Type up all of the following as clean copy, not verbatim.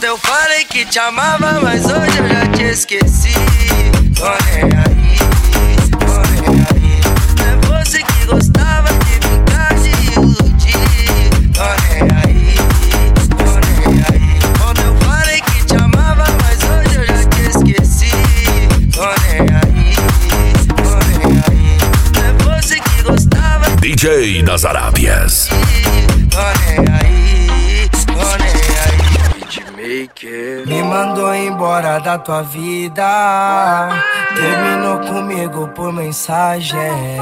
Ontem eu falei que te amava, mas hoje eu já te esqueci. Tô nem aí, tô nem aí. Não é você que gostava de brincar de iludir. Tô nem aí, tô nem aí. Ontem eu falei que te amava, mas hoje eu já te esqueci. Tô nem aí, tô nem aí. Não é você que gostava DJ das Arábias. Tô nem aí, tô nem aí. Me mandou embora da tua vida, terminou comigo por mensagem.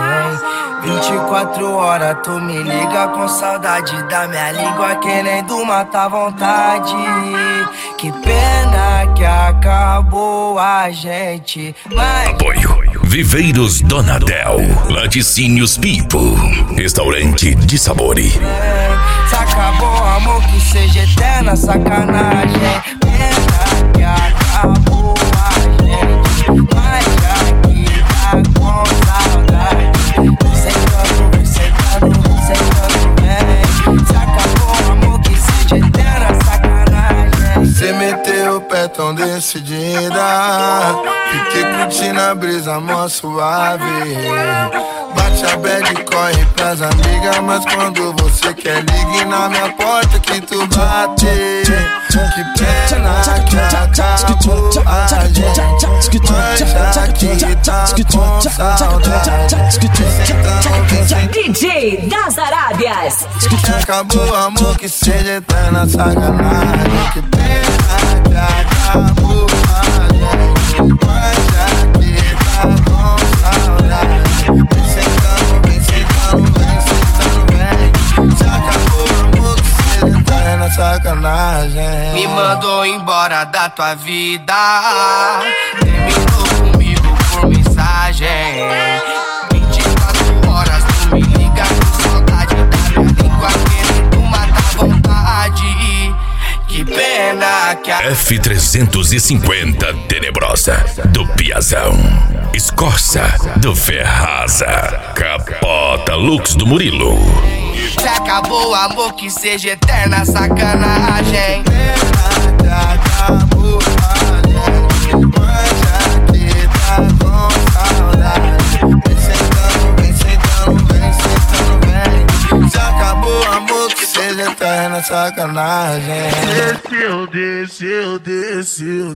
24 horas tu me liga com saudade da minha língua, querendo matar a vontade. Que pena que acabou a gente, mas... Apoio Viveiros Donadel, Laticínios Pipo, Restaurante de Sabori. Se acabou amor, que seja eterna sacanagem. Pena que acabou a gente, mas já que tá com saudade. Sentando bem. Se acabou amor, que seja eterna sacanagem. Cê meteu o pé tão decidida, fiquei curtindo a brisa mó suave. Bate a bad e corre pras amigas, mas quando você quer ligue na minha porta que tu bate. Que pena que acabou a gente, mas já que tá com saudade. DJ das Arábias. Acabou amor, que seja eterna sacanagem. Que pena que acabou a gente, mas já que tá com saudade. Vem sentando, vem. Se acabou amor, que seja eterna sacanagem. Me mandou embora da tua vida, terminou comigo por mensagem. 24 horas tu me liga com saudade da minha língua, querendo matar a vontade. Que pena que a... F350 Tenebrosa do Piazão, Escorça do Ferraza, Capota Lux do Murilo. Se acabou amor, que seja eterna sacanagem. Pena que acabou a gente, mas já que tá com saudade. Vem sentando, vem. Se acabou amor, que seja eterna sacanagem. Desceu.